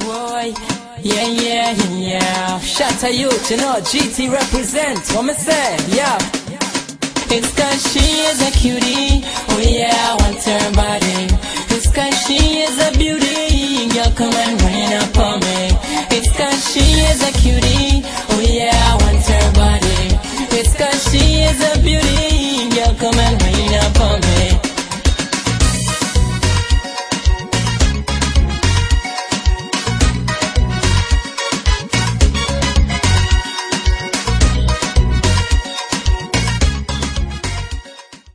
Boy, yeah. Shout out youth, you know, GT represent. What me say, yeah. It's cause she is a cutie.